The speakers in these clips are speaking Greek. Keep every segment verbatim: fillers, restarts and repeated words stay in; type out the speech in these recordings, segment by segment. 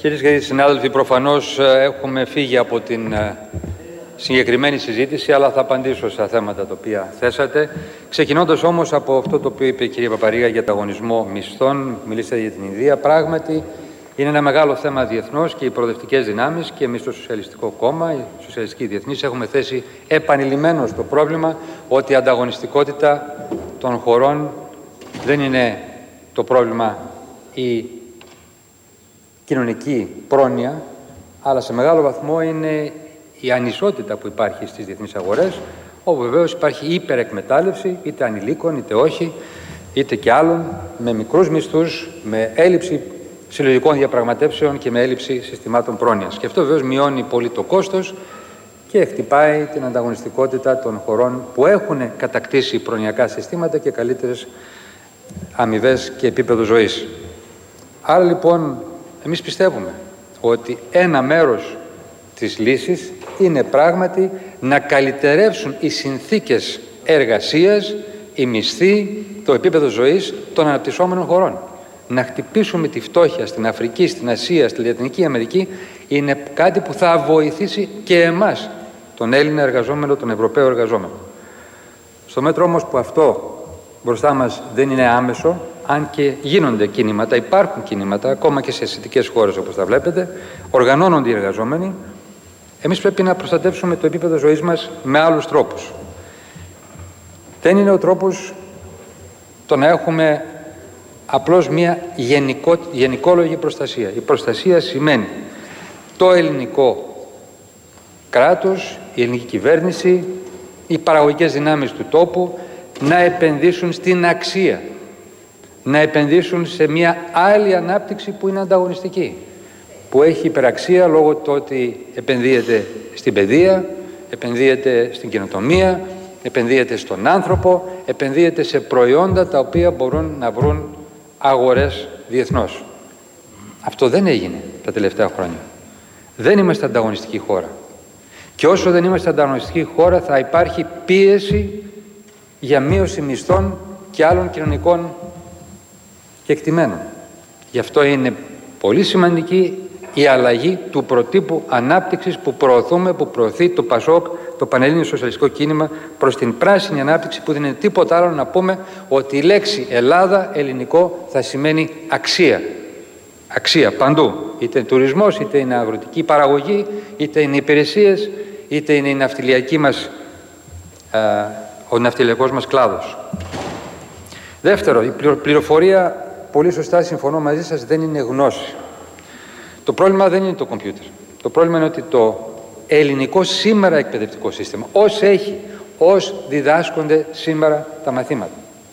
Κυρίες και κύριοι συνάδελφοι, προφανώς έχουμε φύγει από την συγκεκριμένη συζήτηση, αλλά θα απαντήσω στα θέματα τα οποία θέσατε. Ξεκινώντας όμως από αυτό το οποίο είπε η κυρία Παπαρίγα για τον αγωνισμό μισθών, μιλήσατε για την Ινδία. Πράγματι, είναι ένα μεγάλο θέμα διεθνώς και οι προοδευτικές δυνάμεις και εμείς στο Σοσιαλιστικό Κόμμα, οι Σοσιαλιστικοί Διεθνείς, έχουμε θέσει επανειλημμένως το πρόβλημα ότι η ανταγωνιστικότητα των χωρών δεν είναι το πρόβλημα η κοινωνική πρόνοια, αλλά σε μεγάλο βαθμό είναι η ανισότητα που υπάρχει στις διεθνείς αγορές, όπου βεβαίως υπάρχει υπερεκμετάλλευση, είτε ανηλίκων, είτε όχι, είτε και άλλων, με μικρούς μισθούς, με έλλειψη συλλογικών διαπραγματεύσεων και με έλλειψη συστημάτων πρόνοιας. Και αυτό βεβαίως μειώνει πολύ το κόστος και χτυπάει την ανταγωνιστικότητα των χωρών που έχουν κατακτήσει προνοιακά συστήματα και καλύτερες αμοιβές και επίπεδο ζωής. Άρα λοιπόν, εμείς πιστεύουμε ότι ένα μέρος της λύσης είναι πράγματι να καλυτερεύσουν οι συνθήκες εργασίας, οι μισθοί, το επίπεδο ζωής των αναπτυσσόμενων χωρών. Να χτυπήσουμε τη φτώχεια στην Αφρική, στην Ασία, στη Λατινική Αμερική είναι κάτι που θα βοηθήσει και εμάς, τον Έλληνα εργαζόμενο, τον Ευρωπαίο εργαζόμενο. Στο μέτρο όμως που αυτό μπροστά μας δεν είναι άμεσο, αν και γίνονται κινήματα, υπάρχουν κινήματα, ακόμα και σε ασιατικές χώρες όπως τα βλέπετε, οργανώνονται οι εργαζόμενοι, εμείς πρέπει να προστατεύσουμε το επίπεδο ζωής μας με άλλους τρόπους. Δεν είναι ο τρόπος το να έχουμε απλώς μια γενικό, γενικόλογη προστασία. Η προστασία σημαίνει το ελληνικό κράτος, η ελληνική κυβέρνηση, οι παραγωγικές δυνάμεις του τόπου να επενδύσουν στην αξία, να επενδύσουν σε μια άλλη ανάπτυξη που είναι ανταγωνιστική, που έχει υπεραξία λόγω του ότι επενδύεται στην παιδεία, επενδύεται στην καινοτομία, επενδύεται στον άνθρωπο, επενδύεται σε προϊόντα τα οποία μπορούν να βρουν αγορές διεθνώς. Αυτό δεν έγινε τα τελευταία χρόνια. Δεν είμαστε ανταγωνιστική χώρα. Και όσο δεν είμαστε ανταγωνιστική χώρα θα υπάρχει πίεση για μείωση μισθών και άλλων κοινωνικών κεκτημένων. Γι' αυτό είναι πολύ σημαντική η αλλαγή του προτύπου ανάπτυξης που προωθούμε, που προωθεί το ΠΑΣΟΚ, το Πανελλήνιο Σοσιαλιστικό Κίνημα, προς την πράσινη ανάπτυξη, που δεν είναι τίποτα άλλο να πούμε ότι η λέξη Ελλάδα, ελληνικό, θα σημαίνει αξία. Αξία παντού. Είτε είναι τουρισμός, είτε είναι αγροτική παραγωγή, είτε είναι υπηρεσίες, είτε είναι η ναυτιλιακή μας, α, ο ναυτιλιακός μας κλάδος. Δεύτερο, η πληροφορία, πολύ σωστά συμφωνώ μαζί σας, δεν είναι γνώση. Το πρόβλημα δεν είναι το κομπιούτερ. Το πρόβλημα είναι ότι το ελληνικό σήμερα εκπαιδευτικό σύστημα, ως έχει, ως διδάσκονται σήμερα τα μαθήματα,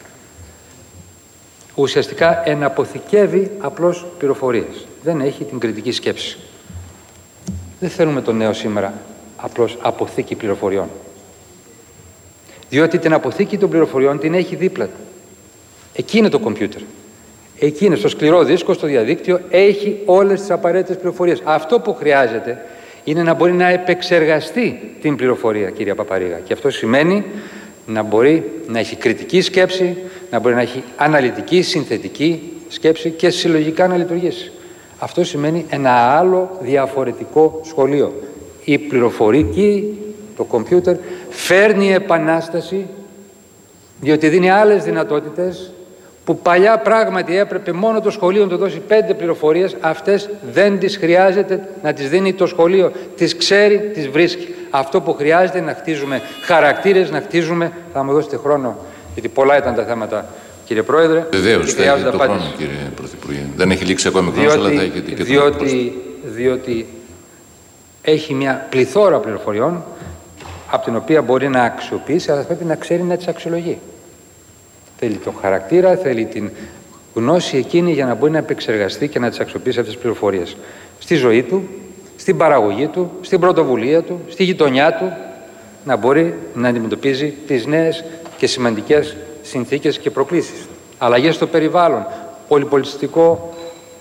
ουσιαστικά εναποθηκεύει απλώς πληροφορίες. Δεν έχει την κριτική σκέψη. Δεν θέλουμε το νέο σήμερα απλώς αποθήκη πληροφοριών. Διότι την αποθήκη των πληροφοριών την έχει δίπλα του. Εκεί είναι το κομπιούτερ. Εκεί είναι, στο σκληρό δίσκο, στο διαδίκτυο, έχει όλες τις απαραίτητες πληροφορίες. Αυτό που χρειάζεται είναι να μπορεί να επεξεργαστεί την πληροφορία, κυρία Παπαρίγα. Και αυτό σημαίνει να μπορεί να έχει κριτική σκέψη, να μπορεί να έχει αναλυτική, συνθετική σκέψη και συλλογικά να λειτουργήσει. Αυτό σημαίνει ένα άλλο διαφορετικό σχολείο. Η πληροφορική, το κομπιούτερ, φέρνει επανάσταση, διότι δίνει άλλες δυνατότητες που παλιά πράγματι έπρεπε μόνο το σχολείο να του δώσει πέντε πληροφορίες, αυτές δεν τις χρειάζεται να τις δίνει το σχολείο. Τις ξέρει, τις βρίσκει. Αυτό που χρειάζεται είναι να χτίζουμε χαρακτήρες, να χτίζουμε... Θα μου δώσετε χρόνο, γιατί πολλά ήταν τα θέματα, κύριε Πρόεδρε. Βεβαίως, θα έχετε το χρόνο, κύριε Πρωθυπουργέ. Δεν έχει λήξει ακόμη χρόνος, αλλά θα έχετε και διότι, διότι έχει μια πληθώρα πληροφοριών, από την οποία μπορεί να αξιοποιήσει, αλλά πρέπει να ξέρει να τις αξιολογεί. Θέλει τον χαρακτήρα, θέλει την γνώση εκείνη για να μπορεί να επεξεργαστεί και να τις αξιοποιήσει αυτές τις πληροφορίες. Στη ζωή του, στην παραγωγή του, στην πρωτοβουλία του, στη γειτονιά του, να μπορεί να αντιμετωπίζει τις νέες και σημαντικές συνθήκες και προκλήσεις. Αλλαγές στο περιβάλλον, πολυπολιτιστικό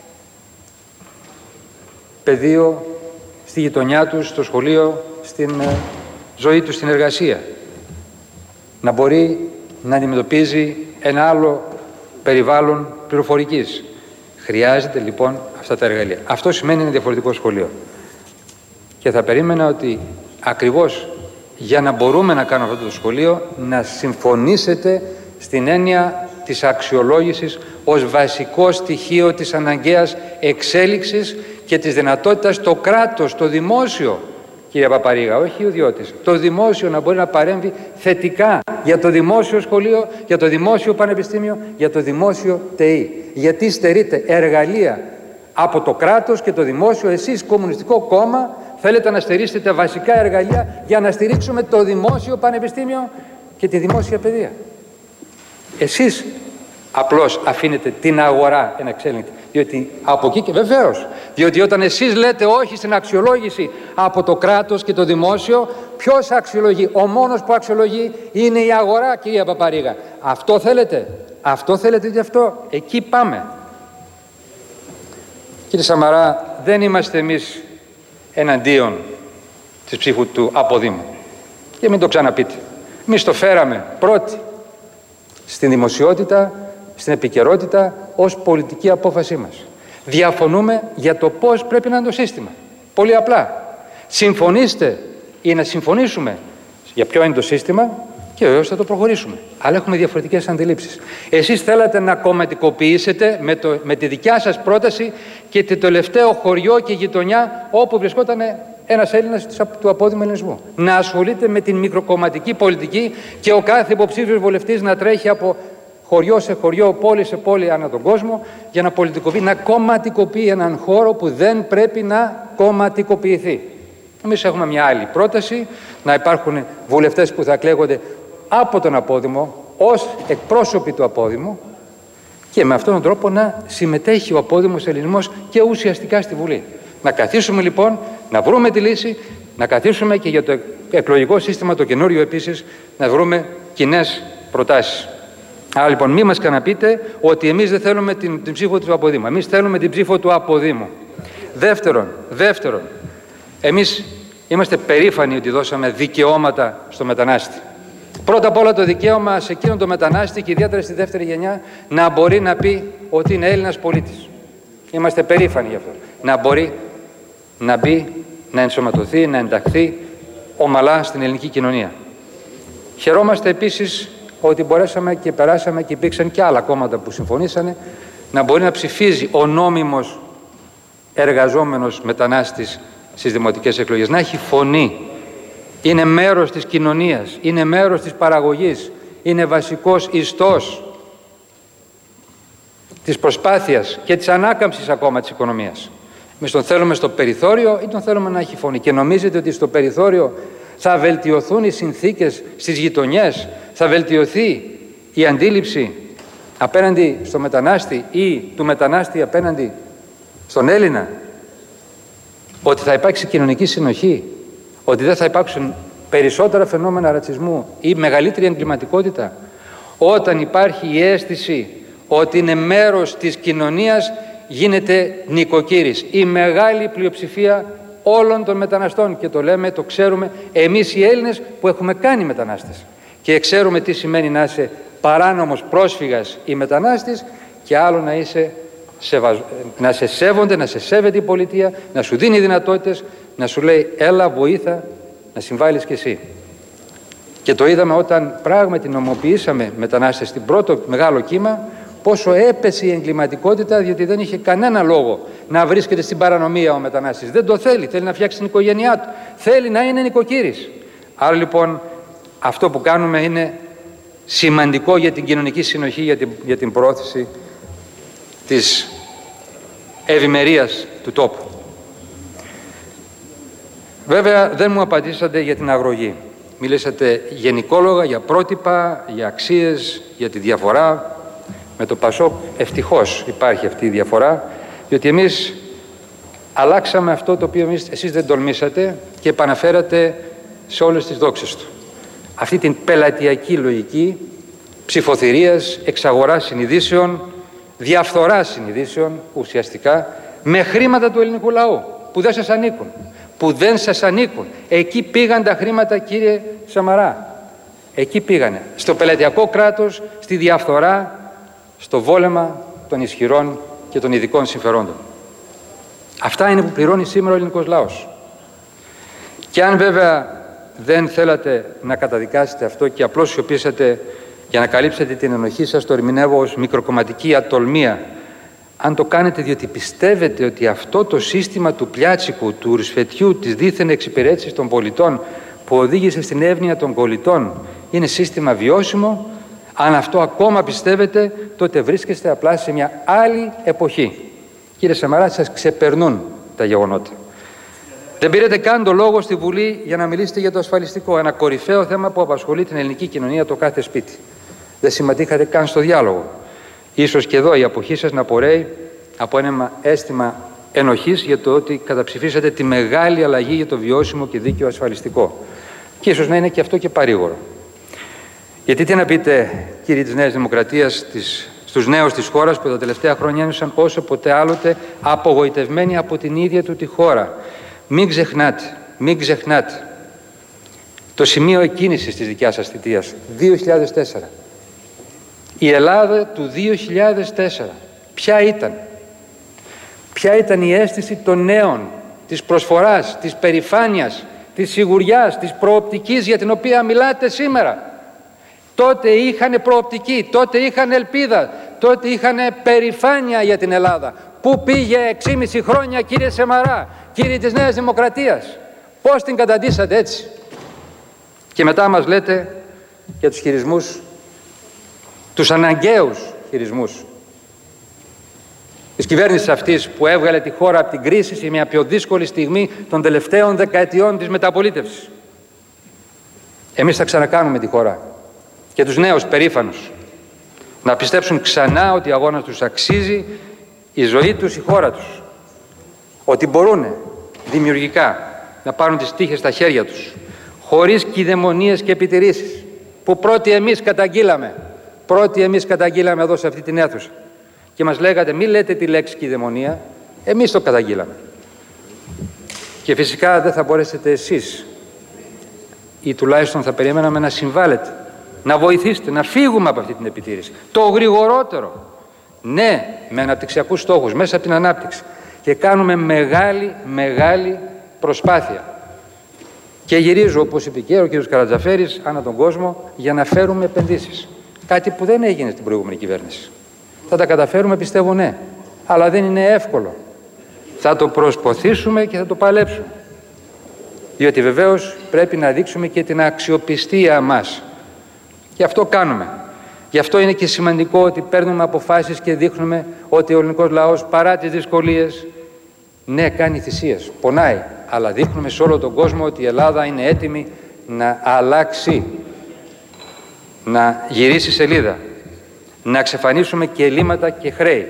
πεδίο, στη γειτονιά του, στο σχολείο, στην ζωή του, στην εργασία. Να μπορεί να αντιμετωπίζει ένα άλλο περιβάλλον πληροφορικής. Χρειάζεται λοιπόν αυτές αυτά τα εργαλεία. Αυτό σημαίνει ένα διαφορετικό σχολείο. Και θα περίμενα ότι ακριβώς για να μπορούμε να κάνουμε αυτό το σχολείο, να συμφωνήσετε στην έννοια της αξιολόγησης ως βασικό στοιχείο της αναγκαίας εξέλιξης και της δυνατότητας το κράτος, το δημόσιο, κύριε Παπαρίγα, όχι ο ιδιώτης, το δημόσιο να μπορεί να παρέμβει θετικά για το δημόσιο σχολείο, για το δημόσιο πανεπιστήμιο, για το δημόσιο ΤΕΙ. Γιατί στερείτε εργαλεία από το κράτος και το δημόσιο, εσείς Κομμουνιστικό Κόμμα θέλετε να στερήσετε τα βασικά εργαλεία για να στηρίξουμε το δημόσιο πανεπιστήμιο και τη δημόσια παιδεία. Εσείς απλώς αφήνετε την αγορά ενεξέλεγκτη. Διότι από εκεί και βεβαίως, διότι όταν εσείς λέτε όχι στην αξιολόγηση από το κράτος και το δημόσιο, ποιος αξιολογεί? Ο μόνος που αξιολογεί είναι η αγορά, κυρία Παπαρίγα. Αυτό θέλετε? Αυτό θέλετε γι' αυτό? Εκεί πάμε. Κύριε Σαμαρά, δεν είμαστε εμείς εναντίον της ψήφου του αποδήμου. Και μην το ξαναπείτε. Εμείς το φέραμε πρώτη στην δημοσιότητα, στην επικαιρότητα, ως πολιτική απόφασή μας. Διαφωνούμε για το πώς πρέπει να είναι το σύστημα. Πολύ απλά. Συμφωνήστε ή να συμφωνήσουμε για ποιο είναι το σύστημα και βεβαίως θα το προχωρήσουμε. Αλλά έχουμε διαφορετικές αντιλήψεις. Εσείς θέλατε να κομματικοποιήσετε με, το, με τη δικιά σας πρόταση και το τελευταίο χωριό και γειτονιά όπου βρισκόταν ένας Έλληνας του απόδημου ελληνισμού. Να ασχολείται με την μικροκομματική πολιτική και ο κάθε υποψήφιος βουλευτής να τρέχει από χωριό σε χωριό, πόλη σε πόλη ανά τον κόσμο για να πολιτικοποιεί, να κομματικοποιεί έναν χώρο που δεν πρέπει να κομματικοποιηθεί. Εμείς έχουμε μια άλλη πρόταση, να υπάρχουν βουλευτές που θα εκλέγονται από τον απόδημο ως εκπρόσωποι του απόδημου και με αυτόν τον τρόπο να συμμετέχει ο απόδημος ελληνισμός και ουσιαστικά στη Βουλή. Να καθίσουμε λοιπόν, να βρούμε τη λύση, να καθίσουμε και για το εκλογικό σύστημα το καινούριο επίσης να βρούμε κοινές προτάσεις. Άρα λοιπόν μη μας καναπείτε ότι εμείς δεν θέλουμε την, την ψήφο του αποδήμου. Εμείς θέλουμε την ψήφο του αποδήμου. Δεύτερον, δεύτερον, εμείς είμαστε περήφανοι ότι δώσαμε δικαιώματα στο μετανάστη. Πρώτα απ' όλα το δικαίωμα σε εκείνον τον μετανάστη και ιδιαίτερα στη δεύτερη γενιά να μπορεί να πει ότι είναι Έλληνας πολίτης. Είμαστε περήφανοι γι' αυτό. Να μπορεί να μπει, να ενσωματωθεί, να ενταχθεί ομαλά στην ελληνική κοινωνία. Χαιρόμαστε επίσης ότι μπορέσαμε και περάσαμε και υπήρξαν και άλλα κόμματα που συμφωνήσανε να μπορεί να ψηφίζει ο νόμιμος εργαζόμενος μετανάστης στις δημοτικές εκλογές, να έχει φωνή, είναι μέρος της κοινωνίας, είναι μέρος της παραγωγής, είναι βασικός ιστός της προσπάθειας και της ανάκαμψης ακόμα της οικονομίας. Εμείς τον θέλουμε στο περιθώριο ή τον θέλουμε να έχει φωνή? Και νομίζετε ότι στο περιθώριο θα βελτιωθούν οι συνθήκες στις γειτονιές, θα βελτιωθεί η αντίληψη απέναντι στο μετανάστη ή του μετανάστη απέναντι στον Έλληνα, ότι θα υπάρξει κοινωνική συνοχή, ότι δεν θα υπάρξουν περισσότερα φαινόμενα ρατσισμού ή μεγαλύτερη εγκληματικότητα, όταν υπάρχει η αίσθηση ότι είναι μέρος της κοινωνίας, γίνεται νοικοκύρης. Η μεγάλη πλειοψηφία όλων των μεταναστών, και το λέμε, το ξέρουμε εμείς οι Έλληνες που έχουμε κάνει μετανάστες και ξέρουμε τι σημαίνει να είσαι παράνομος πρόσφυγας ή μετανάστης και άλλο να είσαι σεβαζ... να σε σέβονται, να σε σέβεται η πολιτεία, να σου δίνει δυνατότητες, να σου λέει έλα βοήθα να συμβάλλεις κι εσύ. Και το είδαμε όταν πράγματι νομοποιήσαμε μετανάστες στην πρώτο μεγάλο κύμα, πόσο έπεσε η εγκληματικότητα, διότι δεν είχε κανένα λόγο να βρίσκεται στην παρανομία ο μετανάστης. Δεν το θέλει, θέλει να φτιάξει την οικογένειά του, θέλει να είναι νοικοκύρης. Άρα λοιπόν αυτό που κάνουμε είναι σημαντικό για την κοινωνική συνοχή, για την, για την προώθηση της ευημερίας του τόπου. Βέβαια δεν μου απαντήσατε για την αγρογή. Μιλήσατε γενικόλογα για πρότυπα, για αξίες, για τη διαφορά. Με το ΠΑΣΟΚ ευτυχώς υπάρχει αυτή η διαφορά, διότι εμείς αλλάξαμε αυτό το οποίο εμείς, εσείς δεν τολμήσατε και επαναφέρατε σε όλες τις δόξες του. Αυτή την πελατειακή λογική ψηφοθυρίας, εξαγοράς συνειδήσεων, διαφθοράς συνειδήσεων ουσιαστικά, με χρήματα του ελληνικού λαού που δεν σας ανήκουν. Που δεν σας ανήκουν. Εκεί πήγαν τα χρήματα, κύριε Σαμαρά. Εκεί πήγανε. Στο πελατειακό κράτος, στη διαφθορά, στο βόλεμα των ισχυρών και των ειδικών συμφερόντων. Αυτά είναι που πληρώνει σήμερα ο ελληνικός λαός. Και αν βέβαια δεν θέλατε να καταδικάσετε αυτό και απλώς σιωπήσατε για να καλύψετε την ενοχή σας, το ερμηνεύω ως μικροκομματική ατολμία. Αν το κάνετε διότι πιστεύετε ότι αυτό το σύστημα του πλιάτσικου, του ρουσφετιού, της δίθεν εξυπηρέτησης των πολιτών που οδήγησε στην εύνοια των κολλητών είναι σύστημα βιώσιμο, αν αυτό ακόμα πιστεύετε, τότε βρίσκεστε απλά σε μια άλλη εποχή. Κύριε Σαμαρά, σας ξεπερνούν τα γεγονότα. Δεν πήρατε καν το λόγο στη Βουλή για να μιλήσετε για το ασφαλιστικό, ένα κορυφαίο θέμα που απασχολεί την ελληνική κοινωνία, το κάθε σπίτι. Δεν συμμετείχατε καν στο διάλογο. Ίσως και εδώ η αποχή σας να πορεύει από ένα αίσθημα ενοχής για το ότι καταψηφίσατε τη μεγάλη αλλαγή για το βιώσιμο και δίκαιο ασφαλιστικό. Και ίσως να είναι και αυτό και παρήγορο. Γιατί τι να πείτε, κύριοι της Νέας Δημοκρατίας, της, στους νέους της χώρας που τα τελευταία χρόνια ένωσαν όσο ποτέ άλλοτε απογοητευμένοι από την ίδια του τη χώρα. Μην ξεχνάτε, μην ξεχνάτε το σημείο εκκίνησης της δικιάς σας θητείας, δύο χιλιάδες τέσσερα. Η Ελλάδα του δύο χιλιάδες τέσσερα, ποια ήταν? Ποια ήταν η αίσθηση των νέων, της προσφοράς, της περηφάνειας, της σιγουριάς, της προοπτικής για την οποία μιλάτε σήμερα? Τότε είχαν προοπτική, τότε είχαν ελπίδα, τότε είχαν περηφάνεια για την Ελλάδα. Πού πήγε έξι και μισό χρόνια, κύριε Σαμαρά, κύριοι της Νέας Δημοκρατίας? Πώς την καταντήσατε έτσι? Και μετά μας λέτε για τους χειρισμούς, τους αναγκαίους χειρισμούς της κυβέρνησης αυτής που έβγαλε τη χώρα από την κρίση σε μια πιο δύσκολη στιγμή των τελευταίων δεκαετιών της μεταπολίτευσης. Εμείς θα ξανακάνουμε τη χώρα και τους νέους περήφανους να πιστέψουν ξανά ότι ο αγώνας τους αξίζει, η ζωή τους, η χώρα τους. Ότι μπορούν δημιουργικά να πάρουν τις τύχες στα χέρια τους, χωρίς κηδαιμονίες και επιτηρήσεις, που πρώτοι εμείς καταγγείλαμε, πρώτοι εμείς καταγγείλαμε εδώ σε αυτή την αίθουσα. Και μας λέγατε μη λέτε τη λέξη κηδαιμονία, εμείς το καταγγείλαμε. Και φυσικά δεν θα μπορέσετε εσείς, ή τουλάχιστον θα περιμέναμε να συμβάλλετε, να βοηθήσετε, να φύγουμε από αυτή την επιτήρηση. Το γρηγορότερο, ναι, με αναπτυξιακούς στόχους, μέσα από την ανάπτυξη. Και κάνουμε μεγάλη, μεγάλη προσπάθεια. Και γυρίζω, όπως είπε και ο κ. Καρατζαφέρης, ανά τον κόσμο, για να φέρουμε επενδύσεις. Κάτι που δεν έγινε στην προηγούμενη κυβέρνηση. Θα τα καταφέρουμε, πιστεύω, ναι. Αλλά δεν είναι εύκολο. Θα το προσπαθήσουμε και θα το παλέψουμε. Διότι βεβαίως πρέπει να δείξουμε και την αξιοπιστία μας. Και αυτό κάνουμε. Γι' αυτό είναι και σημαντικό ότι παίρνουμε αποφάσεις και δείχνουμε ότι ο ελληνικός λαός, παρά τις δυσκολίες, ναι, κάνει θυσίες, πονάει, αλλά δείχνουμε σε όλο τον κόσμο ότι η Ελλάδα είναι έτοιμη να αλλάξει, να γυρίσει σελίδα, να εξαφανίσουμε και ελλείμματα και χρέη.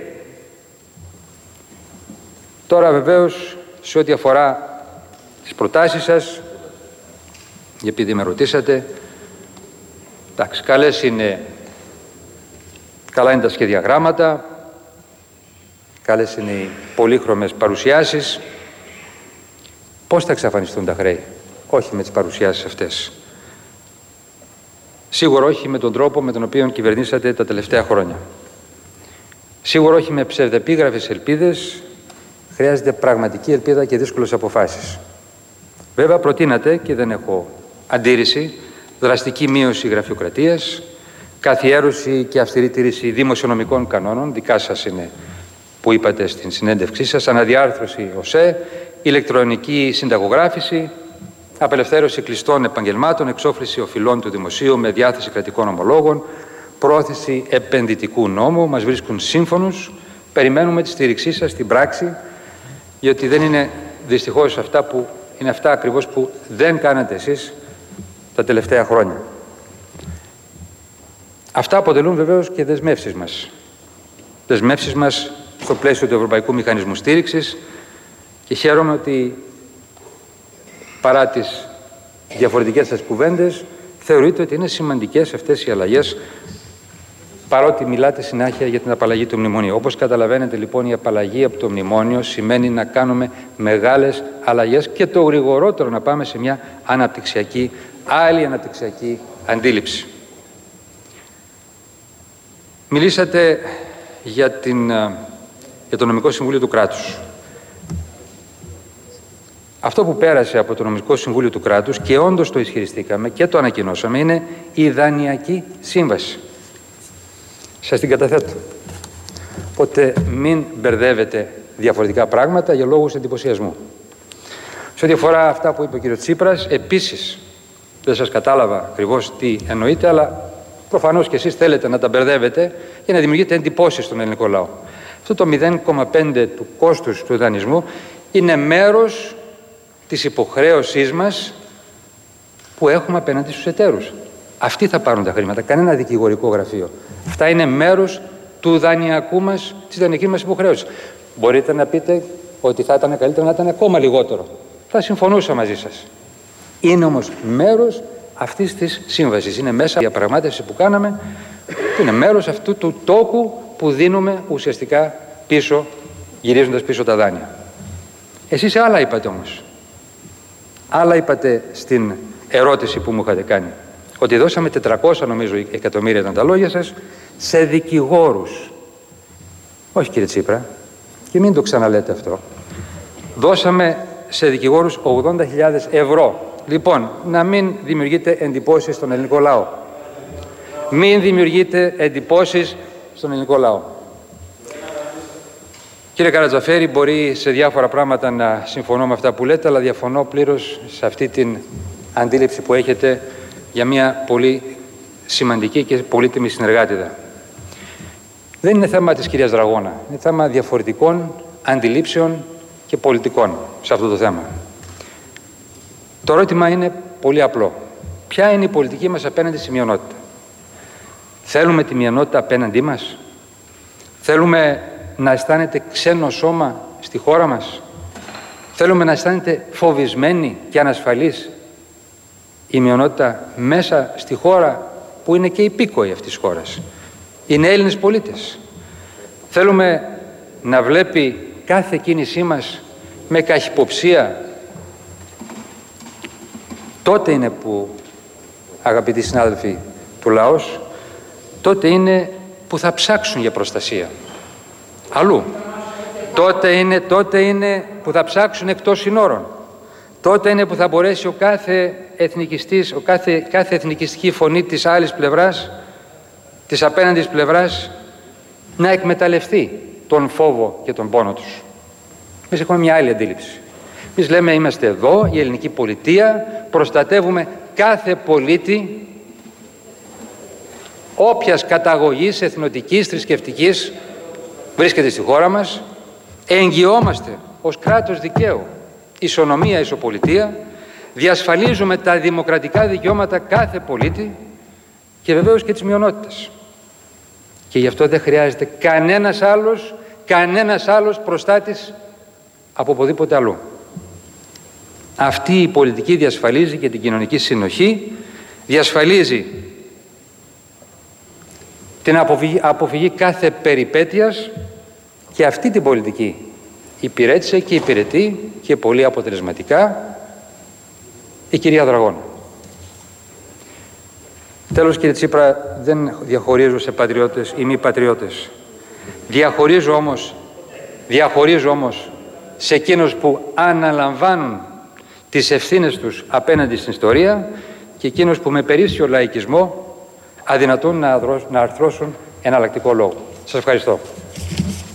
Τώρα βεβαίως, σε ό,τι αφορά τις προτάσεις σας, επειδή με ρωτήσατε, εντάξει, καλές είναι, καλά είναι τα σχεδιαγράμματα, καλές είναι οι πολύχρωμες παρουσιάσεις. Πώς θα εξαφανιστούν τα χρέη? Όχι με τις παρουσιάσεις αυτές. Σίγουρα όχι με τον τρόπο με τον οποίο κυβερνήσατε τα τελευταία χρόνια. Σίγουρα όχι με ψευδεπίγραφες ελπίδες. Χρειάζεται πραγματική ελπίδα και δύσκολες αποφάσεις. Βέβαια προτείνατε, και δεν έχω αντίρρηση, δραστική μείωση γραφειοκρατίας, καθιέρωση και αυστηρή τήρηση δημοσιονομικών κανόνων, δικά σας είναι που είπατε στην συνέντευξή σας, αναδιάρθρωση ΟΣΕ, ηλεκτρονική συνταγογράφηση, απελευθέρωση κλειστών επαγγελμάτων, εξόφληση οφειλών του δημοσίου με διάθεση κρατικών ομολόγων, πρόθεση επενδυτικού νόμου. Μας βρίσκουν σύμφωνους. Περιμένουμε τη στήριξή σας στην πράξη, γιατί δεν είναι δυστυχώς αυτά που είναι αυτά ακριβώς που δεν κάνατε εσείς τα τελευταία χρόνια. Αυτά αποτελούν βεβαίως και δεσμεύσεις μας. Δεσμεύσεις μας στο πλαίσιο του Ευρωπαϊκού Μηχανισμού Στήριξης, και χαίρομαι ότι παρά τις διαφορετικές σας κουβέντες θεωρείτε ότι είναι σημαντικές αυτές οι αλλαγές, παρότι μιλάτε συνάχεια για την απαλλαγή του μνημονίου. Όπως καταλαβαίνετε λοιπόν, η απαλλαγή από το μνημόνιο σημαίνει να κάνουμε μεγάλες αλλαγές και το γρηγορότερο να πάμε σε μια αναπτυξιακή, άλλη αναπτυξιακή αντίληψη. Μιλήσατε για, την, για το Νομικό Συμβούλιο του Κράτους. Αυτό που πέρασε από το Νομικό Συμβούλιο του κράτους, και όντως το ισχυριστήκαμε και το ανακοινώσαμε, είναι η δανειακή σύμβαση. Σας την καταθέτω. Οπότε μην μπερδεύετε διαφορετικά πράγματα για λόγους εντυπωσιασμού. Σε ό,τι αφορά αυτά που είπε ο κ. Τσίπρας, επίσης δεν σας κατάλαβα ακριβώς τι εννοείτε, αλλά προφανώς και εσείς θέλετε να τα μπερδεύετε για να δημιουργείτε εντυπώσεις στον ελληνικό λαό. Αυτό το μηδέν κόμμα πέντε του κόστους του δανεισμού είναι μέρος της υποχρέωσής μας που έχουμε απέναντι στους εταίρους. Αυτοί θα πάρουν τα χρήματα, κανένα δικηγορικό γραφείο. Αυτά είναι μέρος του δανειακού μας, της δανειακής μας υποχρέωσης. Μπορείτε να πείτε ότι θα ήταν καλύτερο να ήταν ακόμα λιγότερο. Θα συμφωνούσα μαζί σας. Είναι όμως μέρος αυτής της σύμβασης. Είναι μέσα η διαπραγμάτευση που κάναμε, που είναι μέρος αυτού του τόκου που δίνουμε ουσιαστικά πίσω, γυρίζοντας πίσω τα δάνεια. Εσείς άλλα είπατε όμως. Άλλα είπατε στην ερώτηση που μου είχατε κάνει. Ότι δώσαμε τετρακόσια νομίζω εκατομμύρια, ήταν τα λόγια σας, σε δικηγόρους. Όχι κύριε Τσίπρα, και μην το ξαναλέτε αυτό. Δώσαμε σε δικηγόρους ογδόντα χιλιάδες ευρώ. Λοιπόν, να μην δημιουργείτε εντυπώσεις στον ελληνικό λαό. Μην δημιουργείτε εντυπώσεις στον ελληνικό λαό. Κύριε Καρατζαφέρη, μπορεί σε διάφορα πράγματα να συμφωνώ με αυτά που λέτε, αλλά διαφωνώ πλήρως σε αυτή την αντίληψη που έχετε για μια πολύ σημαντική και πολύτιμη συνεργάτηδα. Δεν είναι θέμα της κυρίας Δραγώνα. Είναι θέμα διαφορετικών αντιλήψεων και πολιτικών σε αυτό το θέμα. Το ερώτημα είναι πολύ απλό. Ποια είναι η πολιτική μας απέναντι στη μειονότητα? Θέλουμε τη μειονότητα απέναντί μας? Θέλουμε να αισθάνεται ξένο σώμα στη χώρα μας? Θέλουμε να αισθάνεται φοβισμένη και ανασφαλής η μειονότητα μέσα στη χώρα που είναι και υπήκοοι αυτής της χώρας? Είναι Έλληνες πολίτες. Θέλουμε να βλέπει κάθε κίνησή μας με καχυποψία? Τότε είναι που, αγαπητοί συνάδελφοι του λαός, τότε είναι που θα ψάξουν για προστασία αλλού. Τότε είναι, τότε είναι που θα ψάξουν εκτός συνόρων. Τότε είναι που θα μπορέσει ο κάθε εθνικιστής, ο κάθε, κάθε εθνικιστική φωνή της άλλης πλευράς, της απέναντης πλευράς, να εκμεταλλευτεί τον φόβο και τον πόνο τους. Εμείς έχουμε μια άλλη αντίληψη. Εμείς λέμε είμαστε εδώ, η ελληνική πολιτεία, προστατεύουμε κάθε πολίτη όποιας καταγωγής, εθνοτικής, θρησκευτικής βρίσκεται στη χώρα μας, εγγυόμαστε ως κράτος δικαίου ισονομία, ισοπολιτεία, διασφαλίζουμε τα δημοκρατικά δικαιώματα κάθε πολίτη και βεβαίως και της μειονότητας. Και γι' αυτό δεν χρειάζεται κανένας άλλος, κανένας άλλος προστάτης από οπουδήποτε αλλού. Αυτή η πολιτική διασφαλίζει και την κοινωνική συνοχή, διασφαλίζει την αποφυγή, αποφυγή κάθε περιπέτειας, και αυτή την πολιτική υπηρέτησε και υπηρετεί και πολύ αποτελεσματικά η κυρία Δραγώνα. Τέλος κύριε Τσίπρα, δεν διαχωρίζω σε πατριώτες ή μη πατριώτες. Διαχωρίζω όμως, διαχωρίζω όμως σε εκείνους που αναλαμβάνουν τις ευθύνες τους απέναντι στην ιστορία και εκείνους που με περίσσιο λαϊκισμό αδυνατούν να αρθρώσουν εναλλακτικό λόγο. Σας ευχαριστώ.